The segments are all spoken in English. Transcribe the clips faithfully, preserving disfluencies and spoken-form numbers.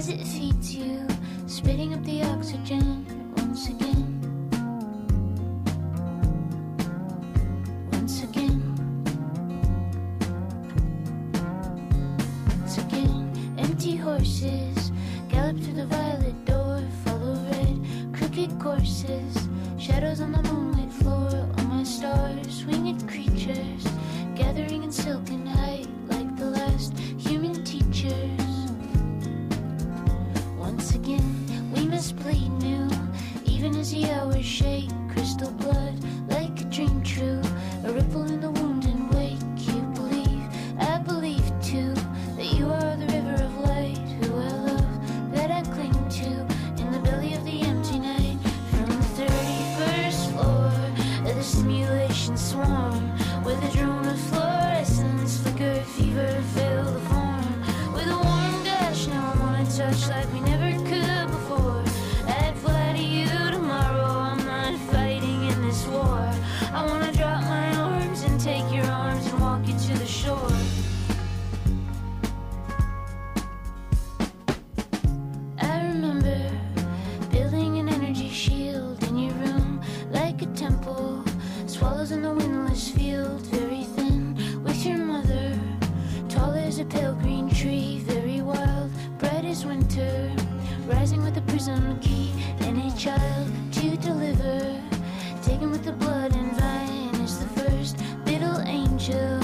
as it feeds you, spitting up the oxygen once again. Once again. Once again. Empty horses gallop through the violet door, follow red crooked courses, shadows on the moonlit floor. All my stars, winged creatures, gathering in silken height like the last human teachers. Once again, we must bleed new, even as the hours shake. Crystal blood, like a dream true, a ripple in the wound and wake. You believe, I believe too, that you are the river of light, who I love, that I cling to, in the belly of the empty night. From the thirty-first floor of the simulation swarm, with a drone of fluorescence, flicker, fever, fill the form. With a warm gush, now I wanna touch like we never could before. I'd fly to you tomorrow, I'm not fighting in this war. I wanna drop my arms and take your arms and walk you to the shore. I remember building an energy shield in your room, like a temple, swallows in the windless field, very thin, with your mother, tall as a pale green tree, very wild, bright as winter, rising with a prism key, and a child to deliver, taken with the blood and vine is the first little angel.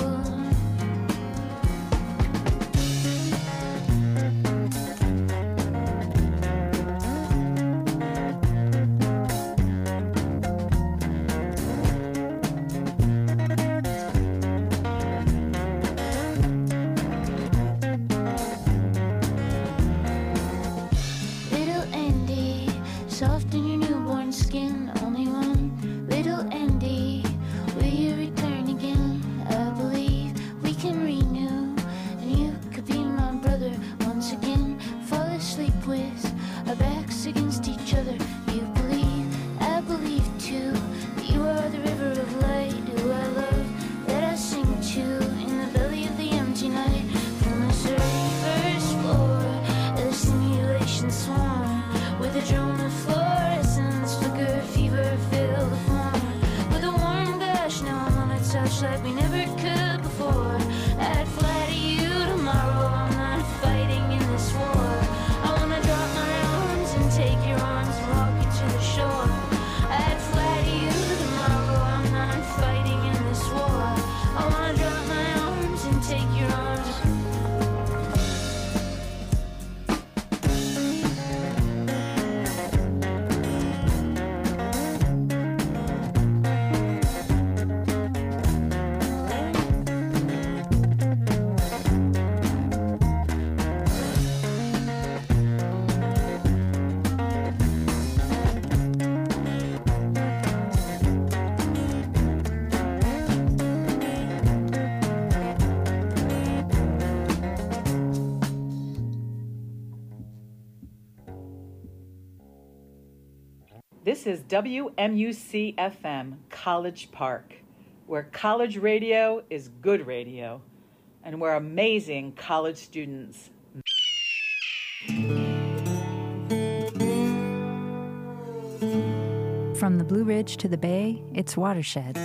Soft in your newborn skin, only one little Andy. Will you return again? I believe we can renew, and you could be my brother once again. Fall asleep with our backs against each other. You believe, I believe too, that you are the river of light, who I love, that I sing to, in the belly of the empty night. From the thirty-first floor of the simulation swarm, with a drone of fluorescence, flicker, fever, fill the form. With a warm gush, now I'm on a touch like we never could before. I'd fly to you tomorrow, I'm not fighting in this war. I wanna drop my arms and take your arms and walk you to the shore. I'd fly to you tomorrow, I'm not fighting in this war. I wanna drop my arms and take your arms. This is W M U C F M, College Park, where college radio is good radio, and where amazing college students. From the Blue Ridge to the Bay, it's Watershed.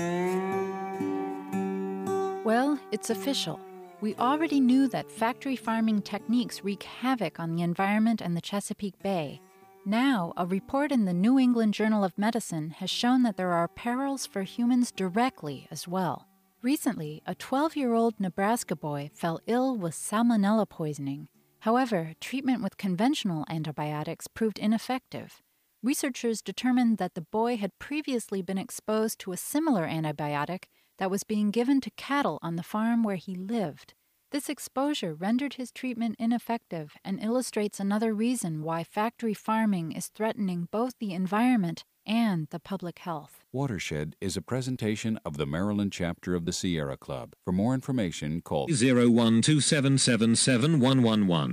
Well, it's official. We already knew that factory farming techniques wreak havoc on the environment and the Chesapeake Bay. Now, a report in the New England Journal of Medicine has shown that there are perils for humans directly as well. Recently, a twelve-year-old Nebraska boy fell ill with salmonella poisoning. However, treatment with conventional antibiotics proved ineffective. Researchers determined that the boy had previously been exposed to a similar antibiotic that was being given to cattle on the farm where he lived. This exposure rendered his treatment ineffective and illustrates another reason why factory farming is threatening both the environment and the public health. Watershed is a presentation of the Maryland chapter of the Sierra Club. For more information, call zero one two seven seven seven one one one.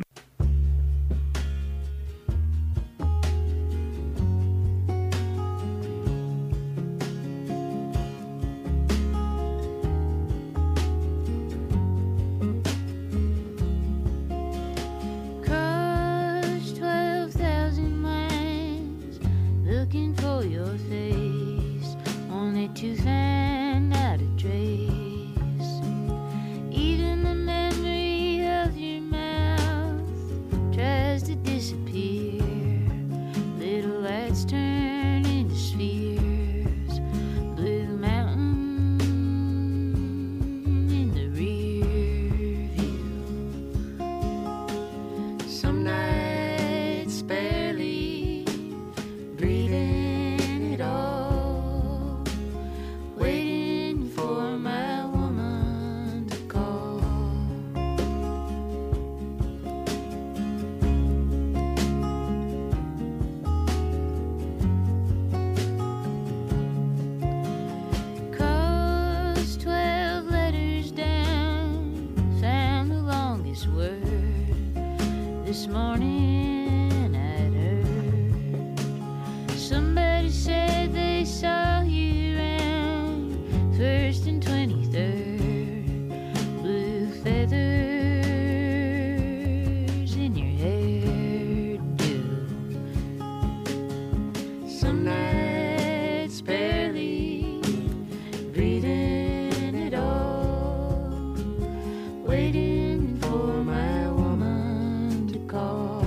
Crushed blue feathers in your hair too. Some nights barely breathing at all, waiting for my woman to call.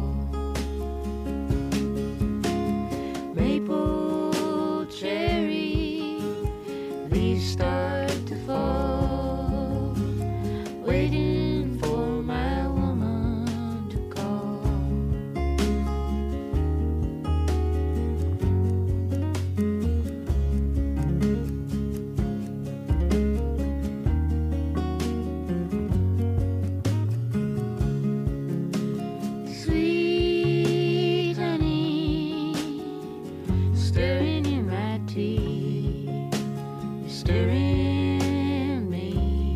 Maple, cherry, leaves start to fall, waiting for my woman to call. Sweet honey, stirring in my tea, stirring me.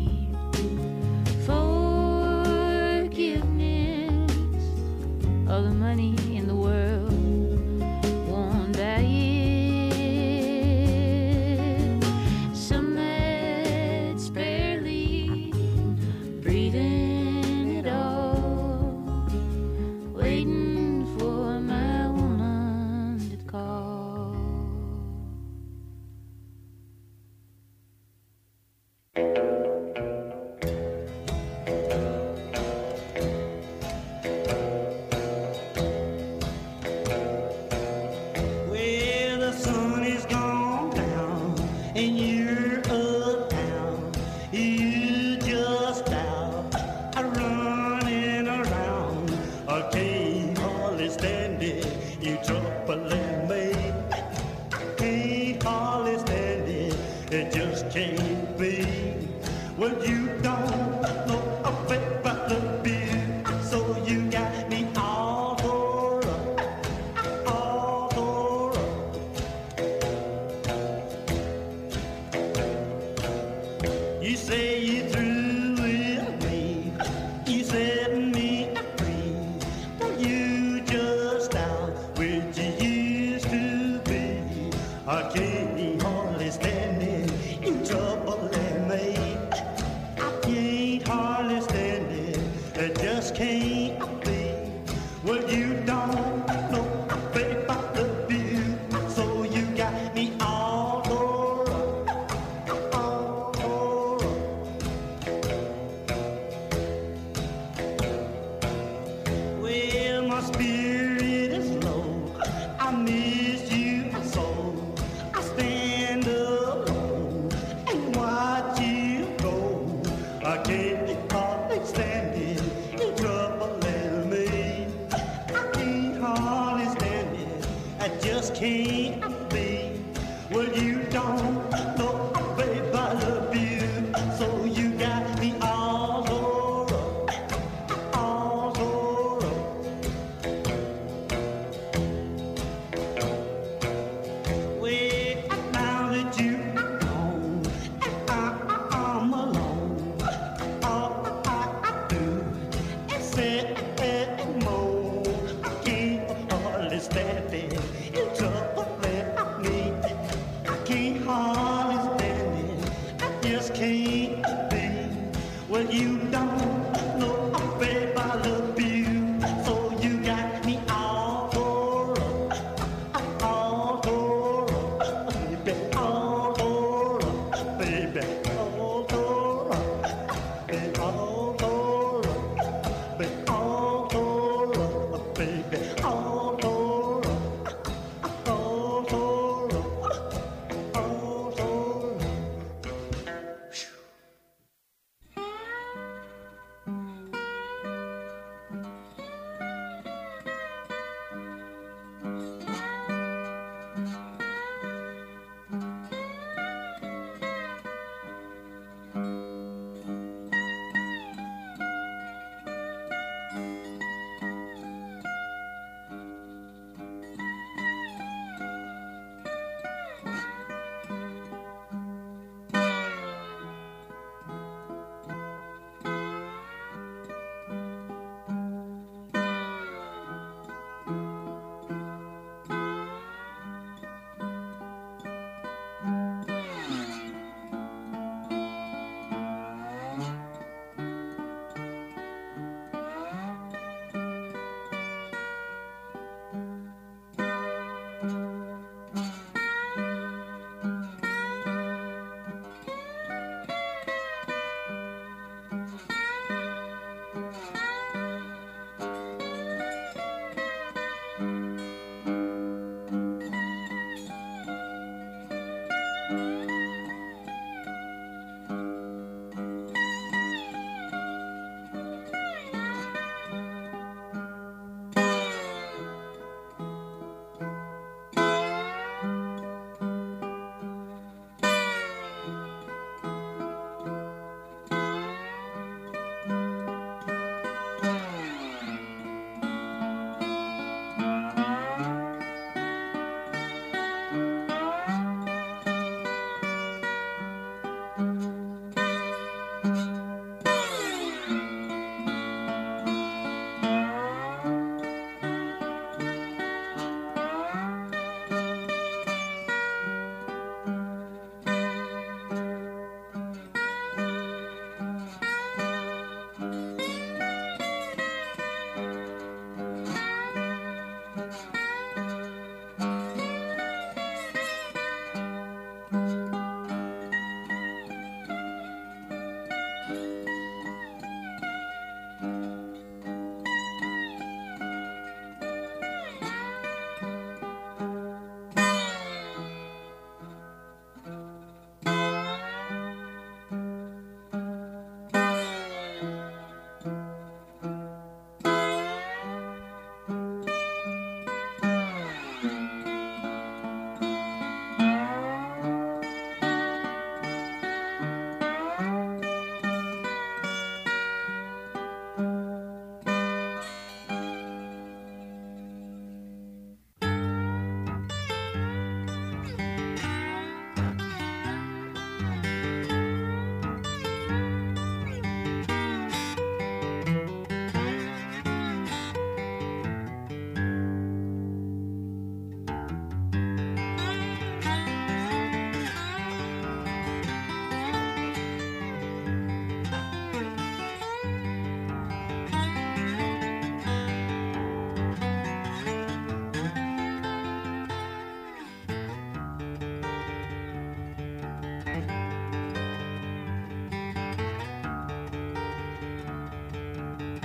Forgiveness, all the money in the world won't buy it. Some nights barely breathing at all, waiting for my woman to call. Well, the sun is gone down and you're uptown. You just out a running around. I can't hardly stand it. You troubling me. I can't hardly stand it. It just can't be. Well, you don't know a bit about the view, so you got me all tore up, all tore up. You say you through with me, you set me free. Well, you just out where you used to be. I can't hardly stand it, you troubling me. I can't hardly stand it, it just can't be. Well, you don't know a bit about the view, so you got me all tore up, all tore up. Well, my spirit is low, I miss you so. I stand alone and watch you go. I can't hardly stand it, you're troubling me. I can't hardly stand it, I just can't be. Well, you don't know a babe, I love you, so you got me all tore up, all tore up. Well, now that you're gone and I, I'm alone, all I, I do is sit and moan. I can't hardly stand it, you troubling me. I can't hardly stand it, I just can't be. Well, you don't know a babe, I love you, so you got me all tore up, all tore up, baby, all tore up, baby, all tore up, baby, all tore up, baby, all tore up, baby, all tore up, all tore up, all tore up.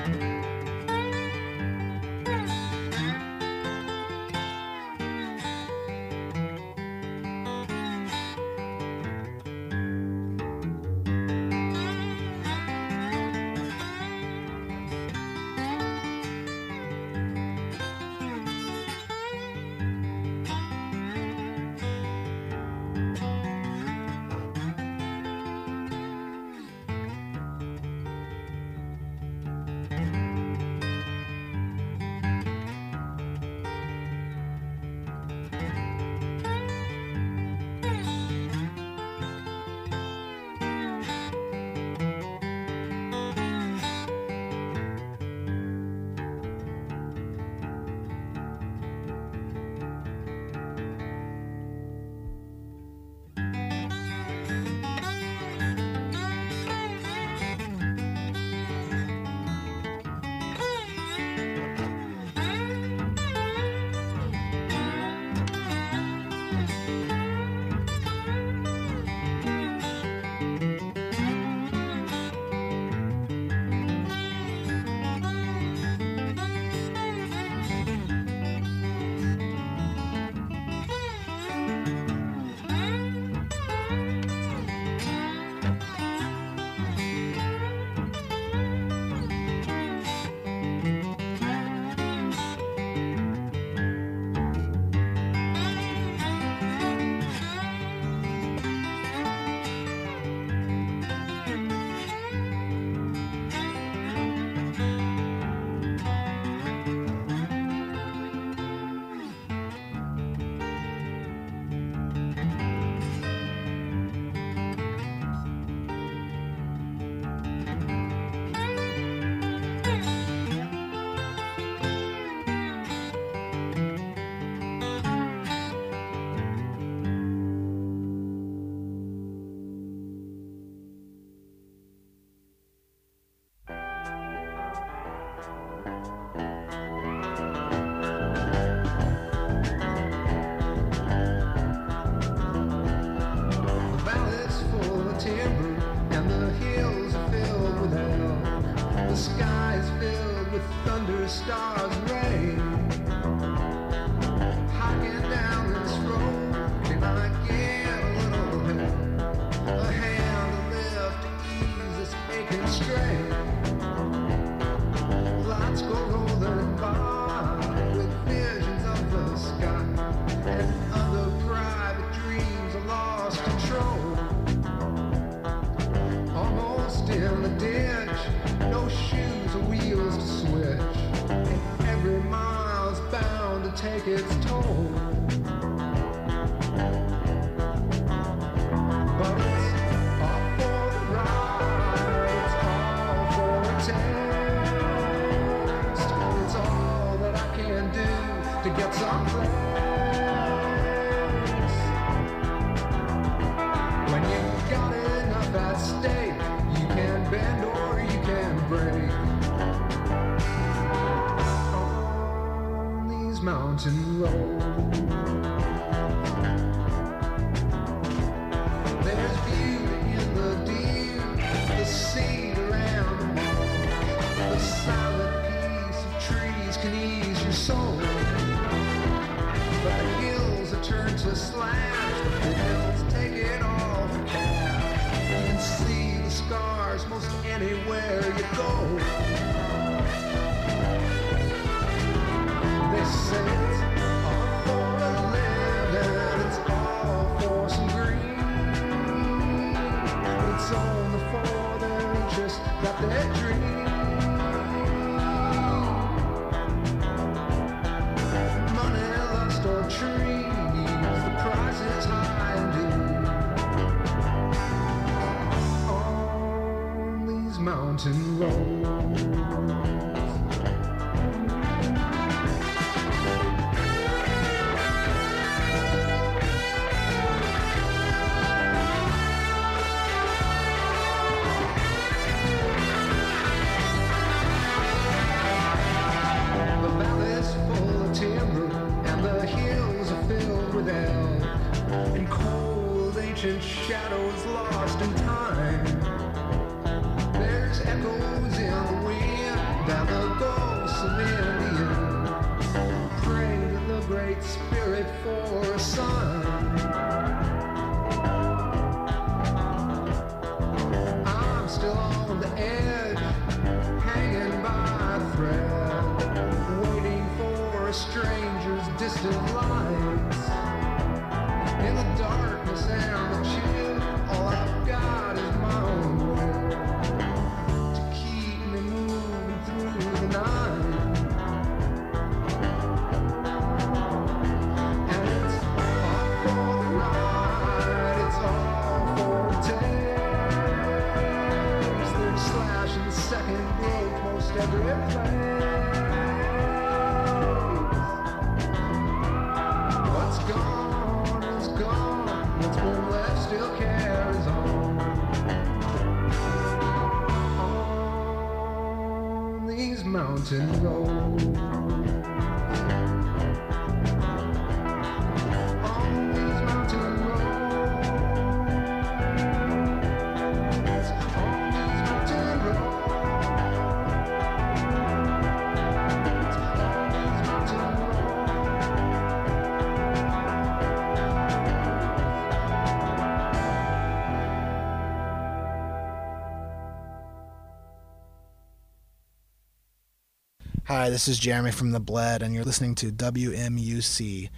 Mountain road. There's beauty in the deer, the seed around the marsh. The silent peace of trees can ease your soul. But the hills are turned to slabs, the hills take it all for cash. You can see the scars most anywhere you go. They say it's all for a living, it's all for some green. It's only for their interest that they dream. Money, lust, or trees, the price is high indeed on these mountain roads. Shadows lost in time. There's echoes in the wind down on the edge, hanging by a thread, waiting for a stranger's distant lights. In the darkness and the chill, all I've got is my own will to keep me moving through the night. And it's all for the ride, it's all for the taste. There's slash and second growth most every place. What's gone is gone, what's been left still carries on. On these mountain roads. On these mountain roads. On these mountain roads. On these mountain roads. Hi, this is Jeremy from The Bled, and you're listening to W M U C.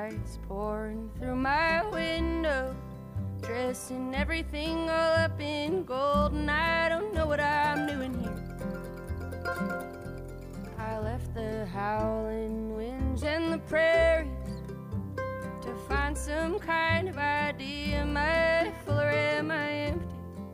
light's pouring through my window, dressed in everything all up in gold, and I don't know what I'm doing here. I left the howling winds and the prairies to find some kind of idea. Am I full or am I empty?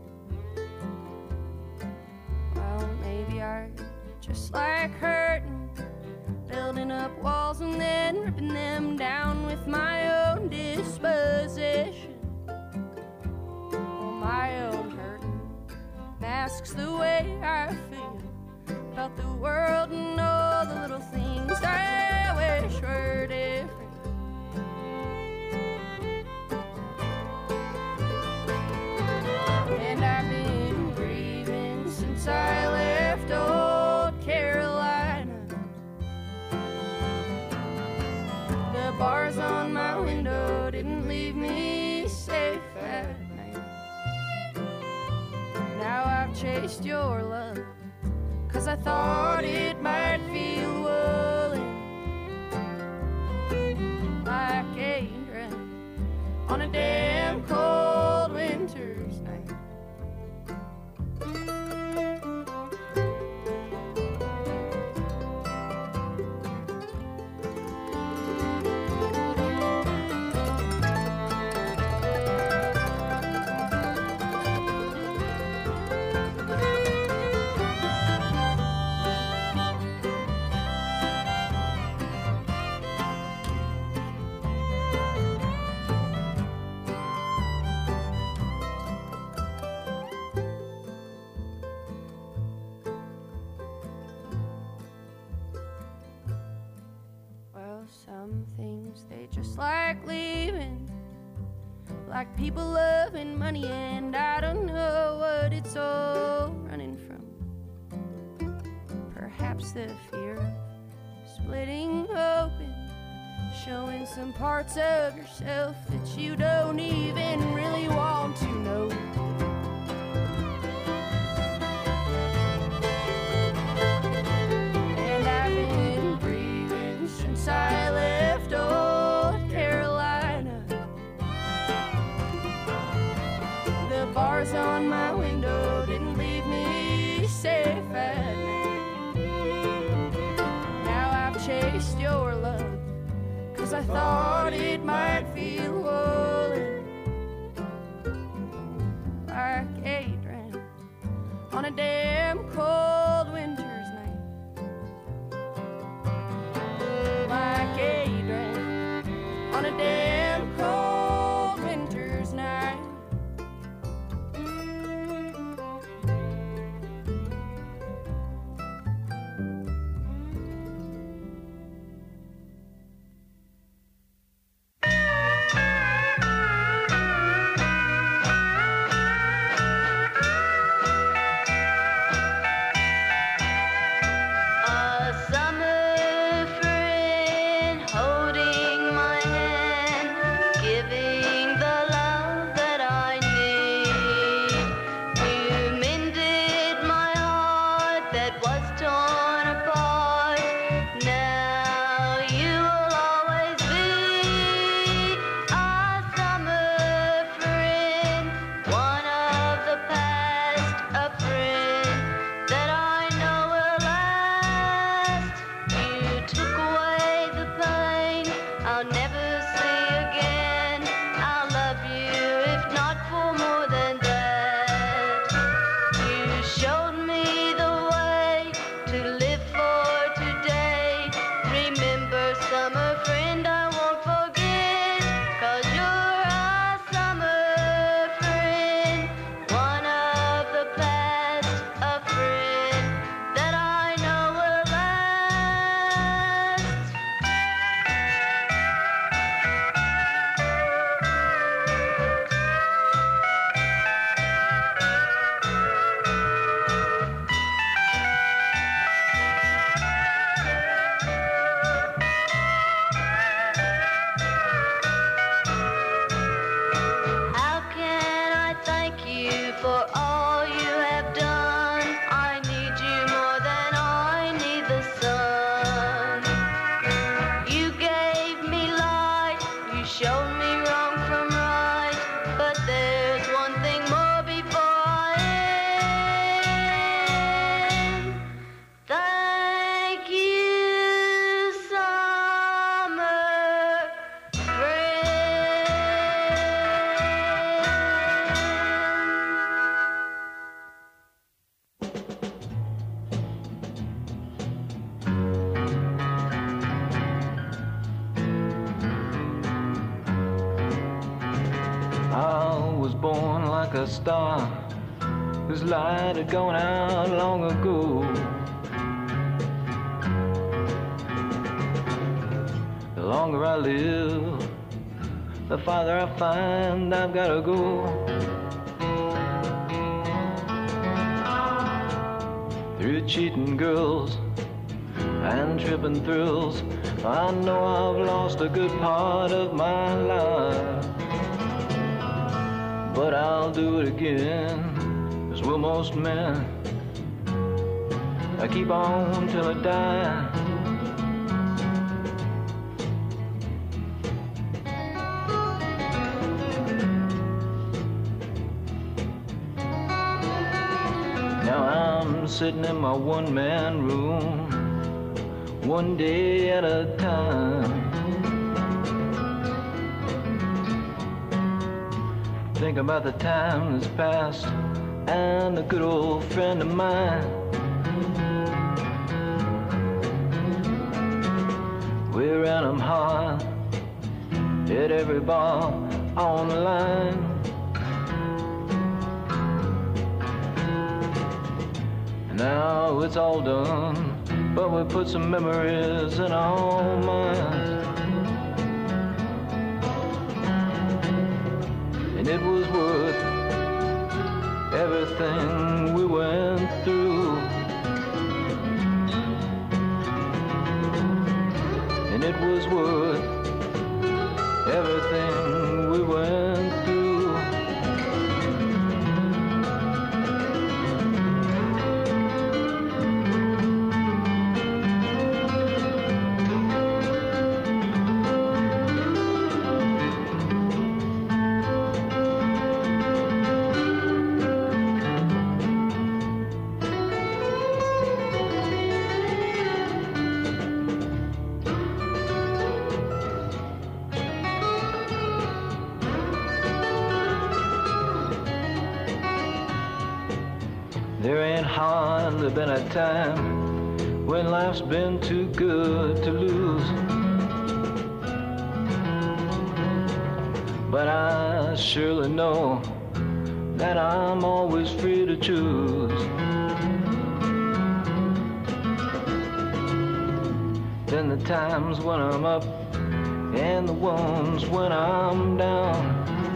Well, maybe I just like hurting, building up walls and then ripping them down with my own disposition. Well, my own hurting masks the way I feel about the world and all the little things I wish were different. And I've been grieving since I left old Carolina. The bars on my window didn't leave me safe at night. Now I've chased your love, 'cause I thought it might feel woolen, like a rain on a damn cold winter's night. Some things they just like leaving, like people loving money, and I don't know what it's all running from. Perhaps the fear of splitting open, showing some parts of yourself that you don't even really want to know. And I've been grieving since I left old Carolina. The bars on my window didn't leave me safe at night. Now I've chased your love, 'cause I thought it might feel woolen, like a drain on a damn cold winter's night. Like a drain on a damn cold winter's night. like a star whose light had gone out long ago. The longer I live, the farther I find I've gotta go. Through cheating girls and tripping thrills, I know I've lost a good part of my life. But I'll do it again, as will most men. I keep on till I die. Now I'm sitting in my one-man room, one day at a time. Think about the time that's passed and a good old friend of mine. We ran 'em hard, hit every ball on the line. Now it's all done, but we put some memories in our minds. And it was worth everything we went through. And it was worth everything we went through. There ain't hardly been a time when life's been too good to lose. But I surely know that I'm always free to choose. Then the times when I'm up and the ones when I'm down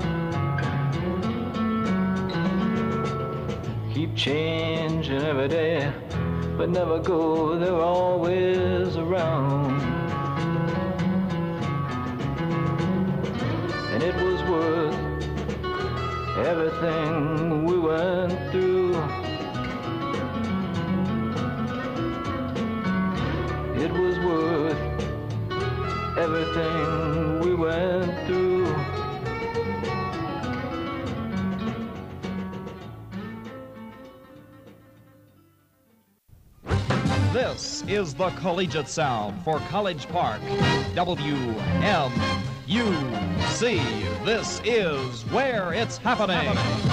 keep changing every day, but never go, they're always around. And it was worth everything we went through. It was worth everything we went through. This is the collegiate sound for College Park, W M U C. This is where it's happening.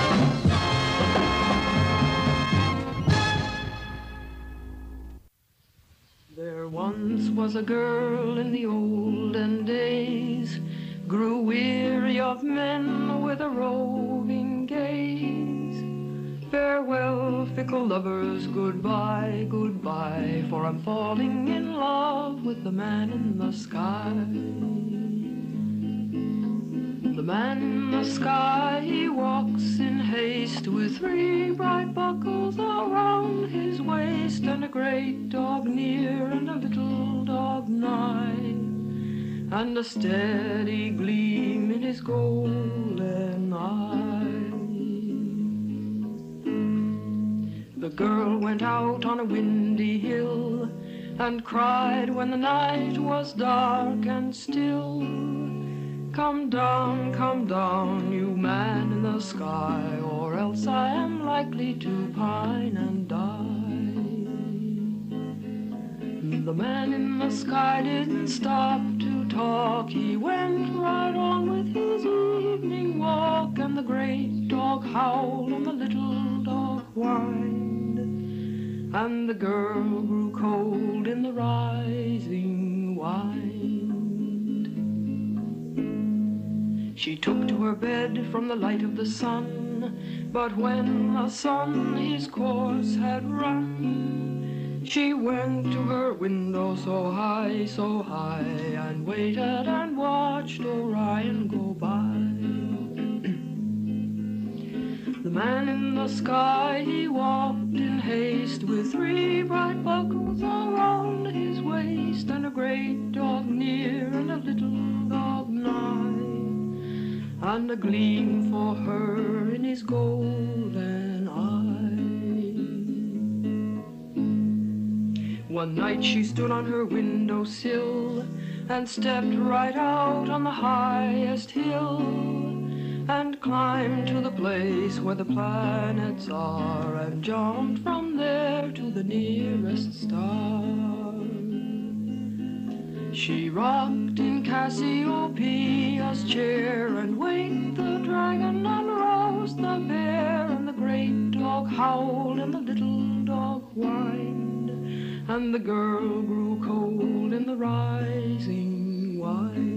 There once was a girl in the olden days, grew weary of men with a roving gaze. Farewell, fickle lovers, goodbye, goodbye, for I'm falling in love with the man in the sky. The man in the sky, he walks in haste with three bright buckles around his waist, and a great dog near and a little dog nigh, and a steady gleam in his golden eye. The girl went out on a windy hill and cried when the night was dark and still, come down, come down, you man in the sky, or else I am likely to pine and die. The man in the sky didn't stop to talk, he went right on with his evening walk, and the great dog howled and the little dog whined, and the girl grew cold in the rising wind. She took to her bed from the light of the sun, But when the sun his course had run, she went to her window so high, so high, and waited and watched Orion go by. The man in the sky, he walked in haste with three bright buckles around his waist, and a great dog near and a little dog nigh, and a gleam for her in his golden eye. One night she stood on her windowsill and stepped right out on the highest hill, and climbed to the place where the planets are, and jumped from there to the nearest star. She rocked in Cassiopeia's chair, and waked the dragon and roused the bear, and the great dog howled and the little dog whined, and the girl grew cold in the rising wind.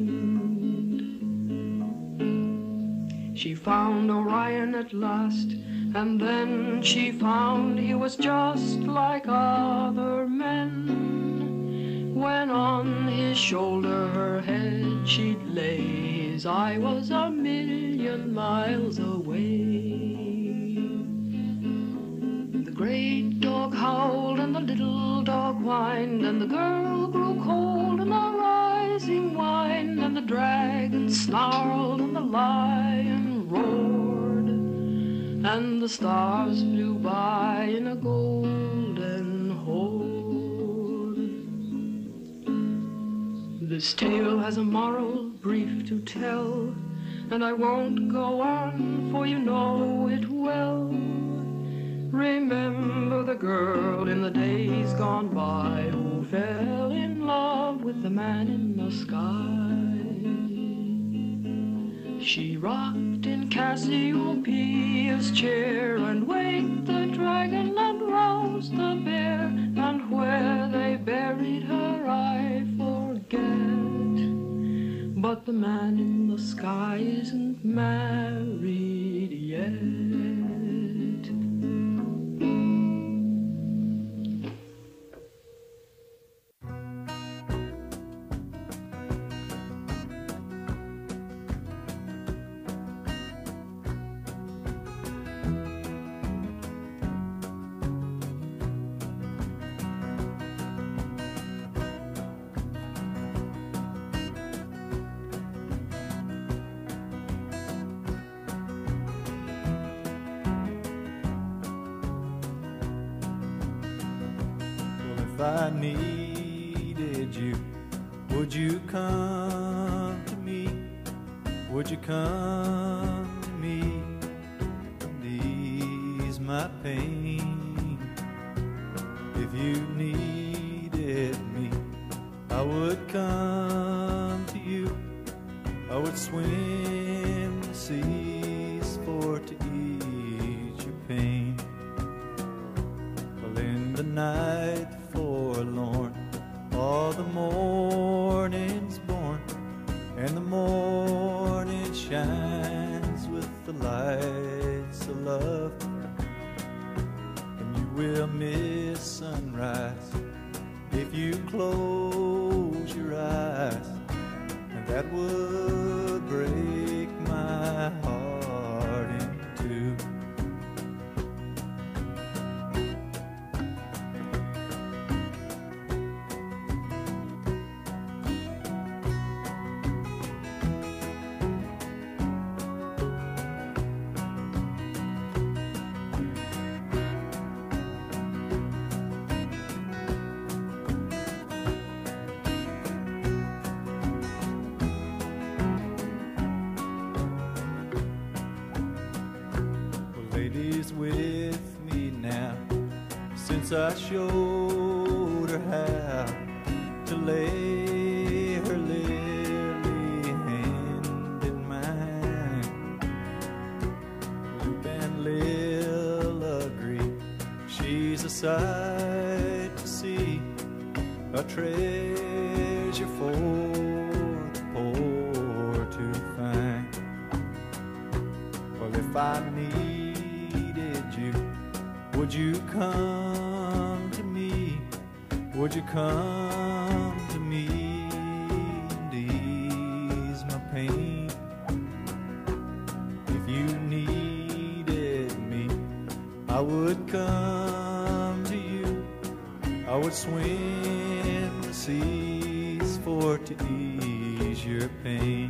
She found Orion at last, and then she found he was just like other men. When on his shoulder her head she'd lay, his eye was a million miles away. The great dog howled and the little dog whined, and the girl grew cold in the rising wind, and the dragon snarled and the lion roared, and the stars flew by in a golden horde. This tale has a moral brief to tell, and I won't go on, for you know it well. Remember the girl in the days gone by, who fell in love with the man in the sky. She rocked in Cassiopeia's chair, and waked the dragon and roused the bear, and where they buried her I forget, but the man in the sky isn't married yet. If I needed you, would you come to me? Would you come to me and ease my pain? If you needed me, I would come to you. I would swim the seas for to ease your pain. Well, in the night forlorn, all the morning's born, and the morning shines with the lights of love, and you will miss sunrise if you close your eyes, and that would break my heart in two. With me now, since I showed her how to lay her lily hand in mine. Loop and Lil agree, she's a sight to see, a treasure for the poor to find. Well, if I need come to me? Would you come to me and ease my pain? If you needed me, I would come to you. I would swim the seas for to ease your pain.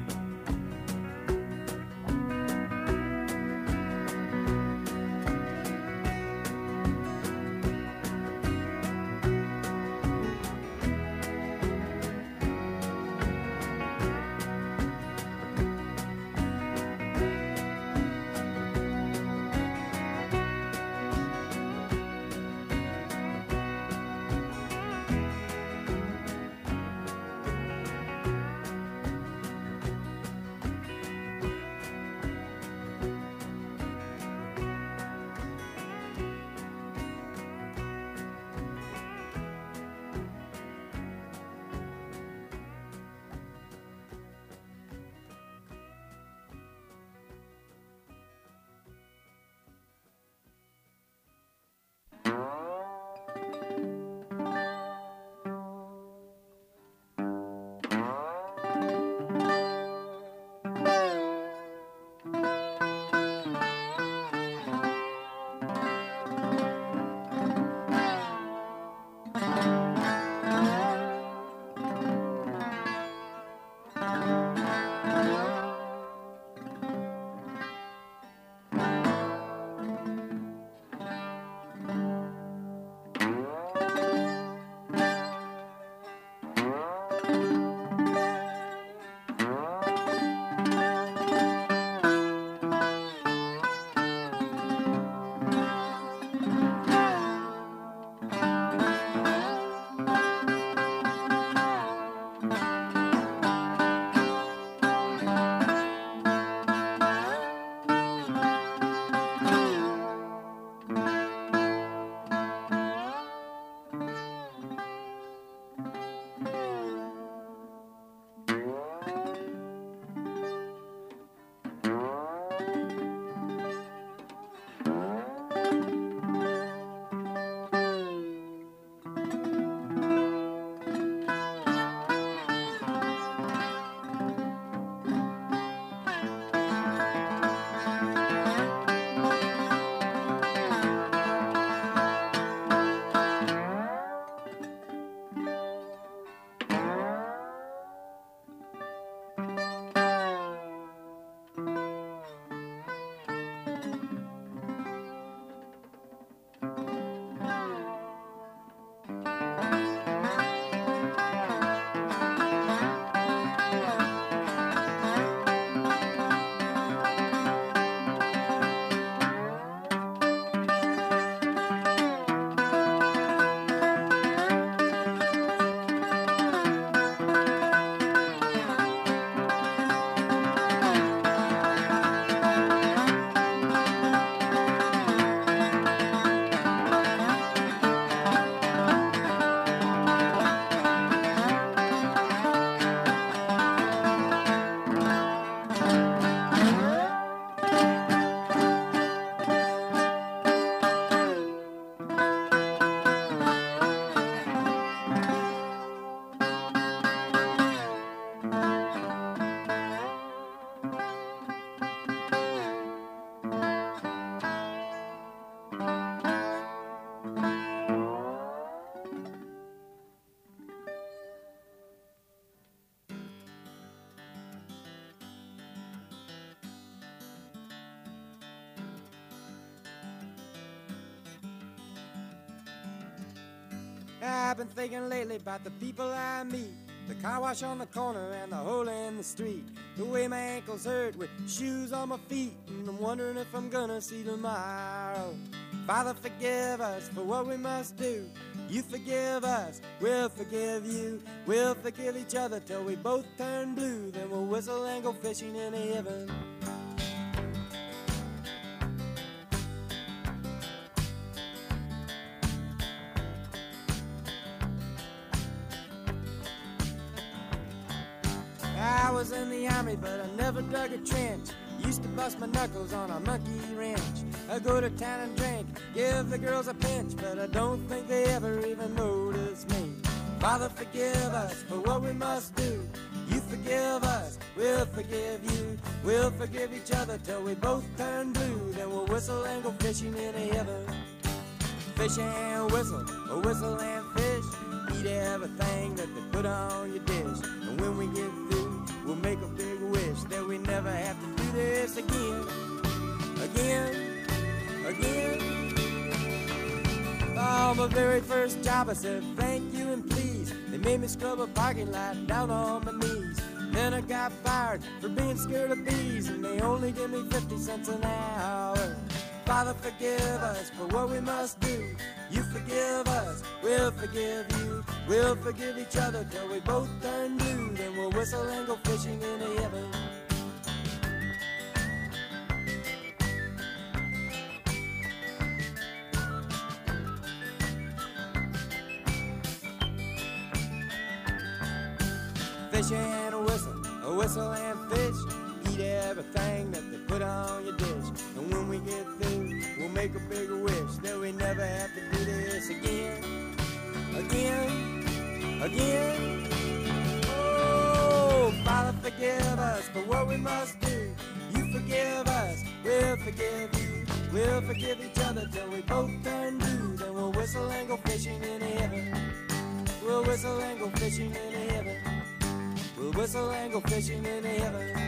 I've been thinking lately about the people I meet, the car wash on the corner and the hole in the street, the way my ankles hurt with shoes on my feet, and I'm wondering if I'm gonna see tomorrow. Father, forgive us for what we must do. You forgive us, we'll forgive you. We'll forgive each other till we both turn blue. Then we'll whistle and go fishing in heaven. I was in the army, but I never dug a trench. Used to bust my knuckles on a monkey wrench. I go to town and drink, give the girls a pinch, but I don't think they ever even notice me. Father, forgive us for what we must do. You forgive us, we'll forgive you. We'll forgive each other till we both turn blue. Then we'll whistle and go fishing in heaven. Fish and whistle, or whistle and fish. Eat everything that they put on your dish. And when we get through, we'll make a big wish that we never have to do this again. Again, again. Oh, my very first job I said thank you and please. They made me scrub a parking lot down on my knees. Then I got fired for being scared of bees, and they only give me fifty cents an hour. Father, forgive us for what we must do. You forgive us, we'll forgive you. We'll forgive each other till we both turn blue. Then we'll whistle and go fishing in heaven. Fish and a whistle, a whistle and fish. Eat everything that they put on your dish. And when we get through, we'll make a bigger wish that we never have to do this again. Again, again. Oh, Father, forgive us for what we must do. You forgive us, we'll forgive you. We'll forgive each other till we both turn blue. Then we'll whistle and go fishing in heaven. We'll whistle and go fishing in heaven. We'll whistle and go fishing in heaven.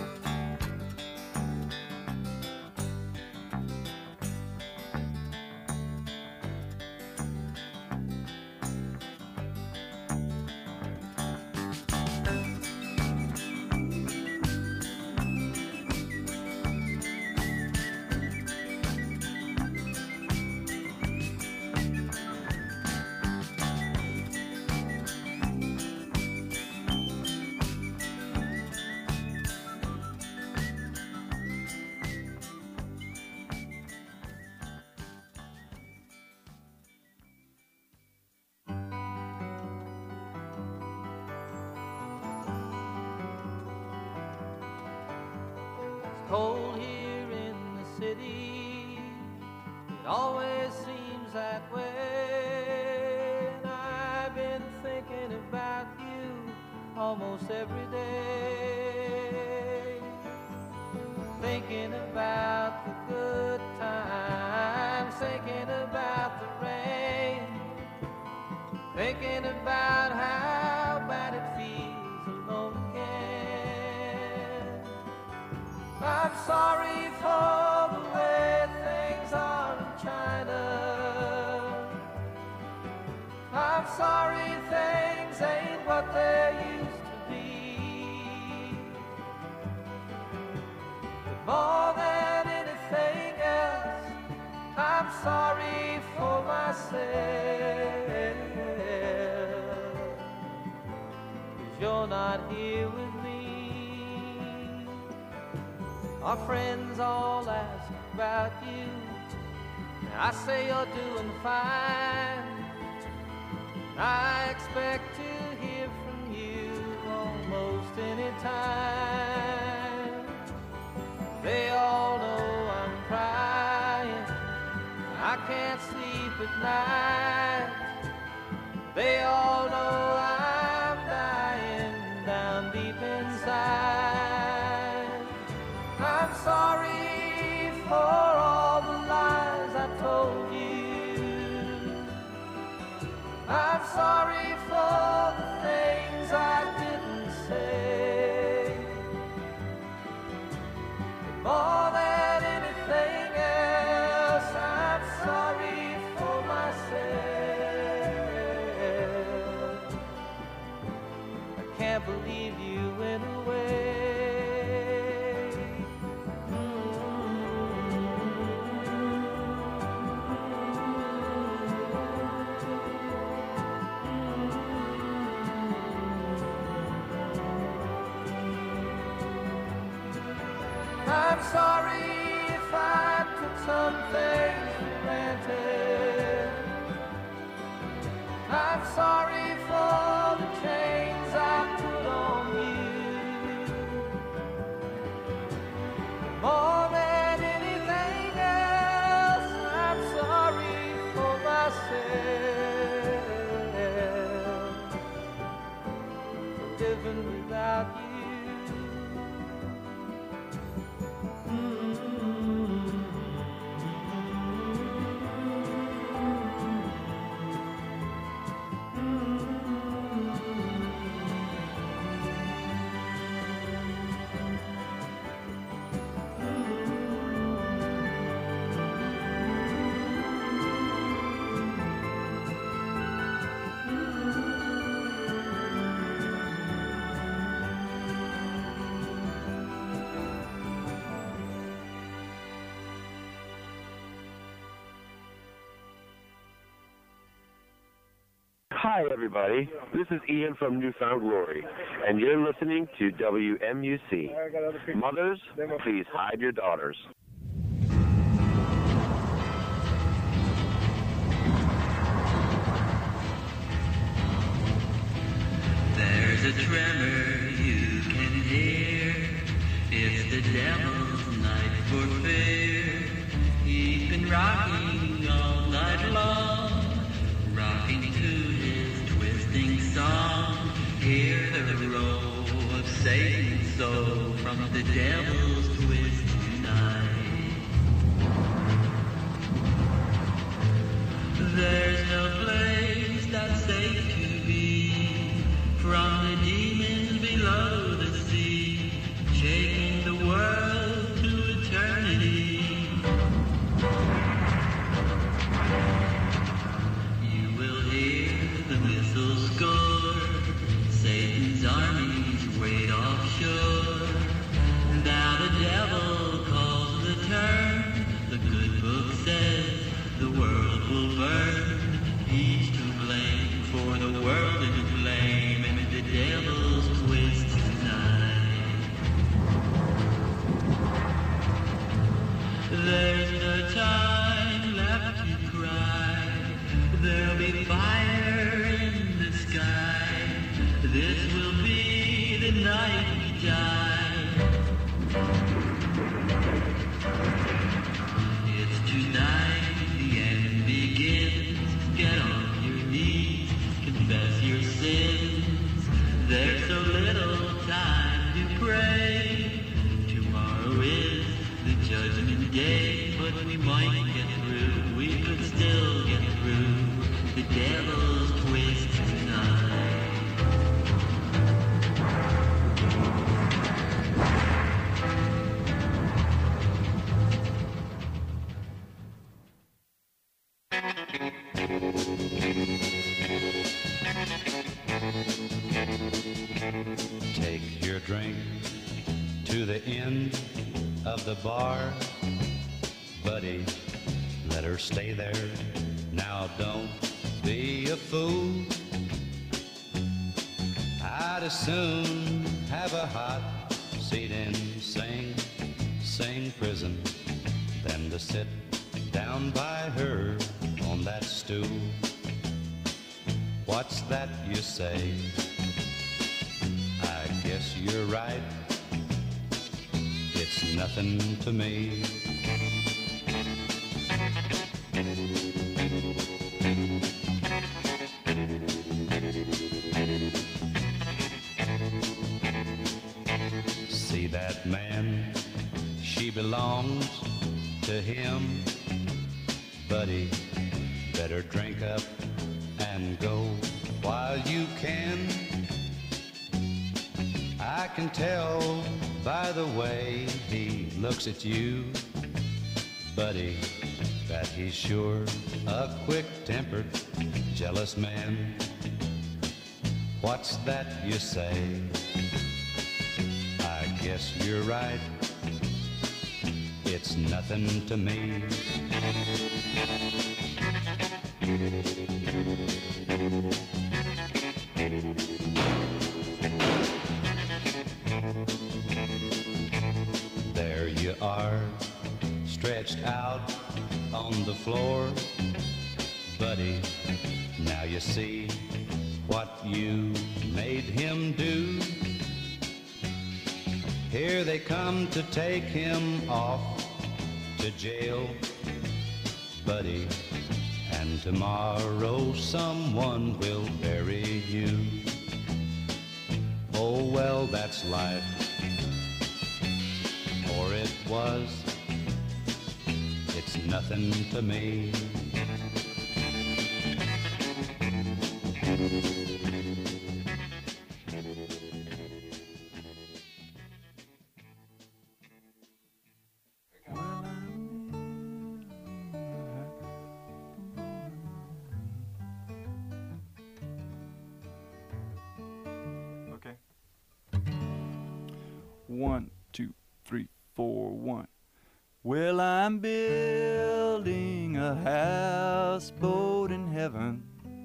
Cold here in the city, it always seems that way. And I've been thinking about you almost every day. Thinking about the good times, thinking about the rain, thinking about how bad it feels alone again. I'm sorry for the way things are in China. I'm sorry things ain't what they used to be. But more than anything else, I'm sorry for myself. 'Cause you're not here with me. Our friends all ask about you. I say you're doing fine. I expect to hear from you almost any time. They all know I'm crying. I can't sleep at night. They all know I'm dying down deep inside. I'm sorry for all the lies I told you. I'm sorry for the things I didn't say. But more than anything else, I'm sorry for myself. I can't believe you went away. I'm sorry if I took some things for granted. I'm sorry for the chains I put on you. without you. Hi, everybody. This is Ian from Newfound Glory, and you're listening to W M U C. Mothers, please hide your daughters. There's a tremor you can hear. It's the devil's night for fear. He's been rocking all night long, rocking to his twisting song. Hear the roll of Satan's soul from the devil's twist tonight. There's no place that's safe to be from the demons below the sea, shaking the world to eternity. You will hear the missiles score, Satan's armies wait offshore. Now the devil calls the turn, the good book says the world will burn. He's to blame for the world in flame and the devil's twist tonight. There's no time left to cry. There'll be fire in the sky. This will be the night we die. It's tonight the end begins. Get on your knees, confess your sins. There's so little time to pray. Tomorrow is the judgment day, but we might get through. We could still get through the devil's twist tonight. Take your drink to the end of the bar, buddy, let her stay there. Now don't be a fool. I'd as soon have a hot seat in Sing Sing prison than to sit down by her on that stool. What's that you say? I guess you're right. It's nothing to me. See that man? She belongs to him. Buddy, better drink up and go while you can. I can tell by the way he looks at you, buddy, that he's sure a quick-tempered, jealous man. What's that you say? I guess you're right. It's nothing to me. There you are, stretched out on the floor, buddy, now you see what you made him do. Here they come to take him off to jail, buddy, and tomorrow someone will bury you. Oh well, that's life. Or it was. It's nothing to me. Okay. One, two, three, four, one. Well, I'm building a houseboat in heaven,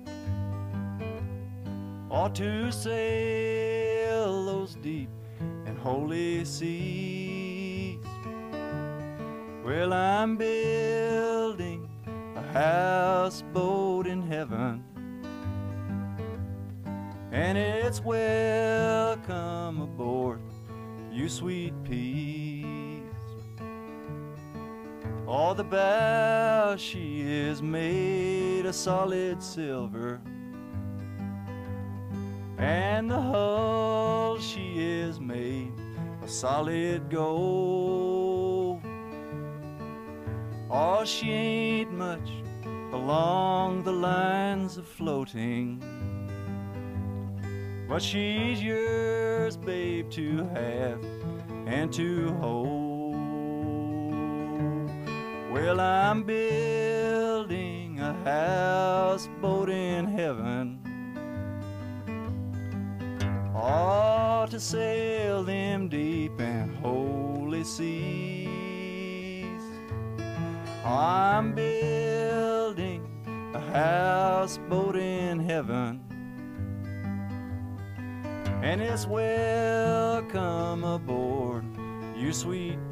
ought to sail those deep and holy seas. Well, I'm building a houseboat in heaven, and it's welcome aboard, you sweet peas. All the bow she is made of solid silver, and the hull she is made of solid gold. Oh, she ain't much along the lines of floating, but she's yours, babe, to have and to hold. Well, I'm building a houseboat in heaven, ought to sail them deep and holy seas. I'm building a houseboat in heaven, and it's welcome aboard, you sweet